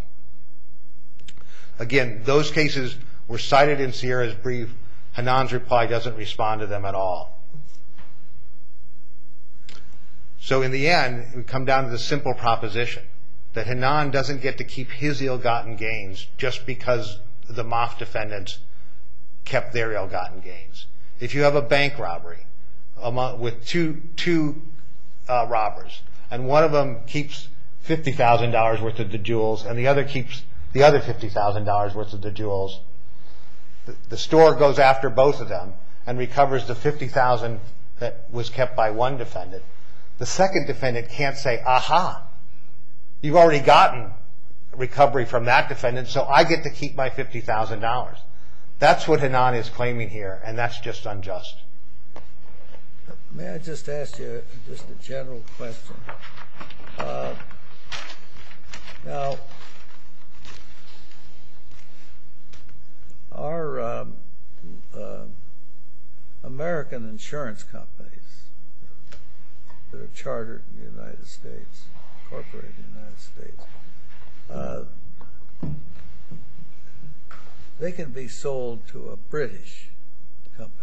Again, those cases were cited in Sierra's brief. Hanan's reply doesn't respond to them at all. So in the end, we come down to the simple proposition that Hanan doesn't get to keep his ill-gotten gains just because the M O F defendants kept their ill-gotten gains. If you have a bank robbery among, with two, two uh, robbers, and one of them keeps fifty thousand dollars worth of the jewels, and the other keeps the other fifty thousand dollars worth of the jewels, the, the store goes after both of them and recovers the fifty thousand dollars that was kept by one defendant. The second defendant can't say, aha, you've already gotten recovery from that defendant, so I get to keep my fifty thousand dollars. That's what Hanan is claiming here, and that's just unjust. May I just ask you just a general question? Uh, now, our um, uh, American insurance companies that are chartered in the United States, incorporated in the United States, uh, they can be sold to a British company.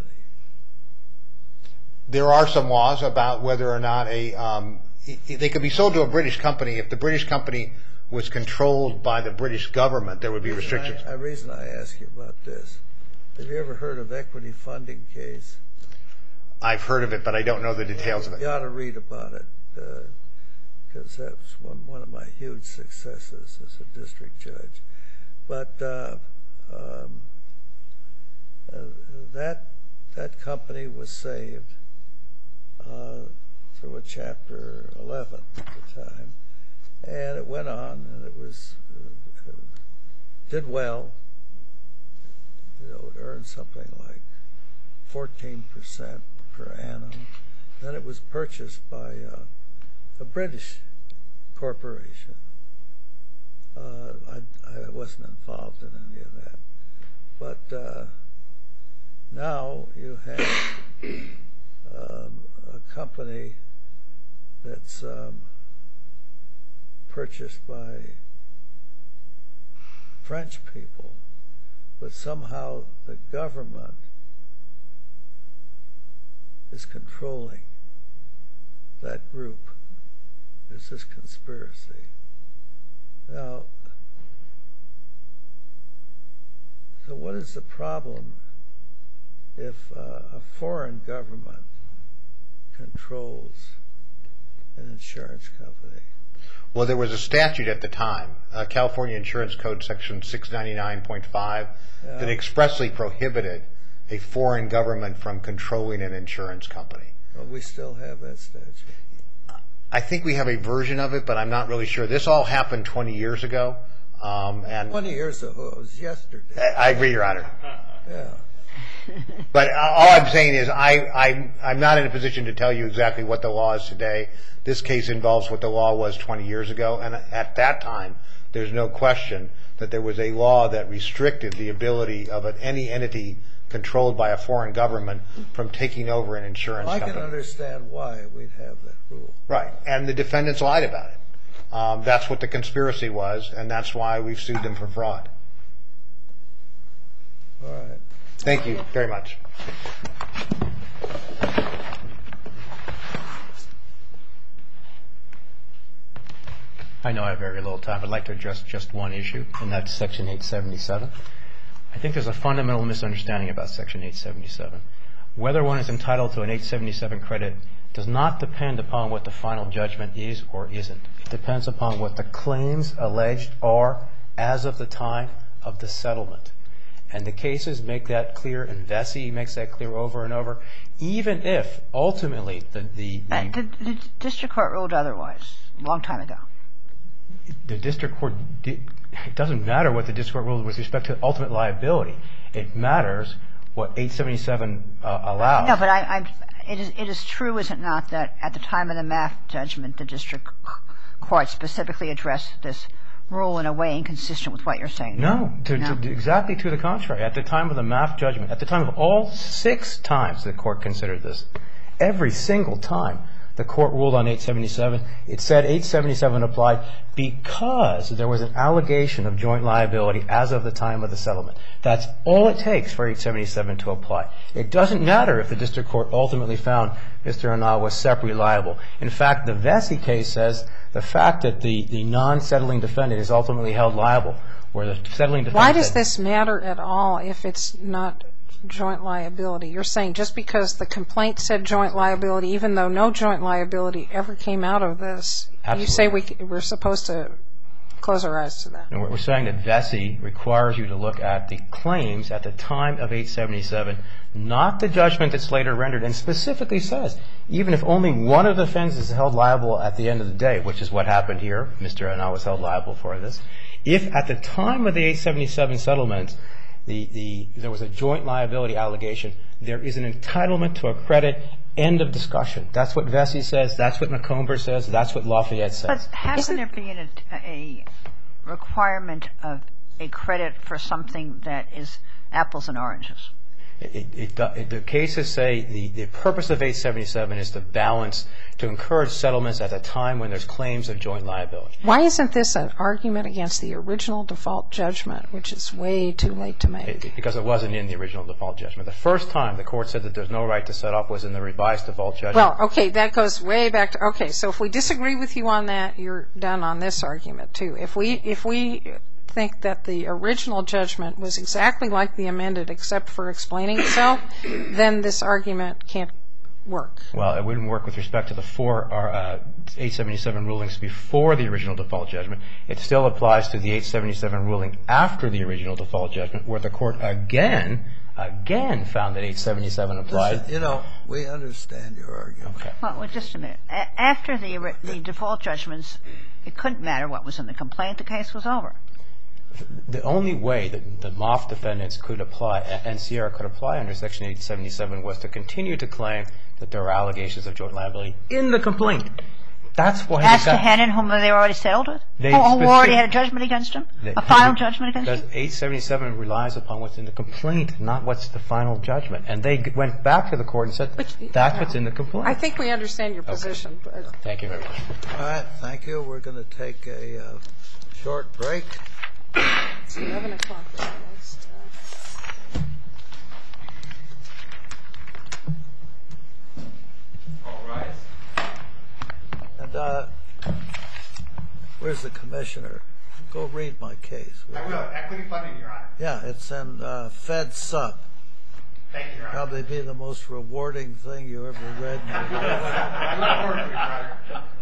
There are some laws about whether or not a um, they could be sold to a British company. If the British company was controlled by the British government, there would be restrictions. The reason I ask you about this, have you ever heard of equity funding case? I've heard of it, but I don't know the details of it. You ought to read about it, because uh, that's one, one of my huge successes as a district judge. But uh, um, uh, that that company was saved uh, through a Chapter eleven at the time, and it went on, and it was uh, did well. You know, it earned something like fourteen percent per annum. Then it was purchased by uh, a British corporation. Uh, I, I wasn't involved in any of that. But uh, now you have um, a company that's um, purchased by French people, but somehow the government is controlling that group. There's this conspiracy. Now, so what is the problem if uh, a foreign government controls an insurance company? Well, there was a statute at the time, uh, California Insurance Code Section six ninety-nine point five, Yeah. that expressly prohibited a foreign government from controlling an insurance company. Well, we still have that statute. I think we have a version of it, but I'm not really sure. This all happened twenty years ago. Um, and twenty years ago, it was yesterday. I agree, Your Honor. Yeah. But all I'm saying is I, I'm, I'm not in a position to tell you exactly what the law is today. This case involves what the law was twenty years ago, and at that time, there's no question that there was a law that restricted the ability of any entity controlled by a foreign government from taking over an insurance Well, I company. can understand why we'd have that rule. Right, and the defendants lied about it. Um, that's what the conspiracy was, and that's why we've sued them for fraud. All right. Thank you very much. I know I have very little time. I'd like to address just one issue, and that's Section eight seventy-seven. I think there's a fundamental misunderstanding about Section eight seventy-seven. Whether one is entitled to an eight seventy-seven credit does not depend upon what the final judgment is or isn't. It depends upon what the claims alleged are as of the time of the settlement. And the cases make that clear, and Vesey makes that clear over and over. Even if ultimately the the, the, Uh, the, the district court ruled otherwise a long time ago. the district court did, it doesn't matter what the district court ruled with respect to ultimate liability. It matters what eight seventy-seven uh, allows. No, but I, I'm, it is it is true, is it not, that at the time of the M A F judgment, the district court specifically addressed this rule in a way inconsistent with what you're saying? No, to, No. to, exactly to the contrary. At the time of the M A F judgment, at the time of all six times the court considered this, every single time the court ruled on eight seventy-seven, it said eight seventy-seven applied because there was an allegation of joint liability as of the time of the settlement. That's all it takes for eight seventy-seven to apply. It doesn't matter if the district court ultimately found Mister Anah was separately liable. In fact, the Vesey case says the fact that the, the non-settling defendant is ultimately held liable, where the settling defendant... Why does said, this matter at all if it's not joint liability? You're saying just because the complaint said joint liability, even though no joint liability ever came out of this, Absolutely. you say we, we're supposed to close our eyes to that? And we're saying that Vesey requires you to look at the claims at the time of eight seventy-seven, not the judgment that's later rendered, and specifically says, even if only one of the defendants is held liable at the end of the day, which is what happened here, Mister Anah was held liable for this, if at the time of the eight seventy-seven settlement the, the, there was a joint liability allegation, there is an entitlement to a credit. End of discussion. That's what Vesey says. That's what McComber says. That's what Lafayette says. But hasn't there been a, a requirement of a credit for something that is apples and oranges? It, it, it, the cases say the, the purpose of eight seventy-seven is to balance, to encourage settlements at a time when there's claims of joint liability. Why isn't this an argument against the original default judgment, which is way too late to make? It, because it wasn't in the original default judgment. The first time the court said that there's no right to set off was in the revised default judgment. Well, okay, that goes way back to, okay, so if we disagree with you on that, you're done on this argument too. If we, if we think that the original judgment was exactly like the amended except for explaining itself, then this argument can't work. Well, it wouldn't work with respect to the four uh, eight seventy-seven rulings before the original default judgment. It still applies to the eight seventy-seven ruling after the original default judgment, where the court again again found that eight seventy-seven applied. Listen, you know, we understand your argument. Okay. Well, wait, just a minute. A- after the ori- the default judgments, it couldn't matter what was in the complaint. The case was over. The only way that the M O F defendants could apply, and Sierra could apply under Section eight seventy-seven, was to continue to claim that there were allegations of joint liability in the complaint. That's why As they to got, Hannon, whom they already settled with? They who, who already specific- had a judgment against him? they- A final judgment against because him? eight seventy-seven relies upon what's in the complaint, not what's the final judgment. And they g- went back to the court and said, But- that's what's in the complaint. I think we understand your position. but- Thank you very much. All right, thank you. We're going to take a uh, short break. It's eleven o'clock. Next, uh, All rise. And uh, where's the commissioner? Go read my case. will I you? will. Equity funding, Your Honor. Yeah, it's in uh, Fed Sup. Thank you, Your Honor. Probably be the most rewarding thing you ever read in your life. I look forward to it, Your Honor.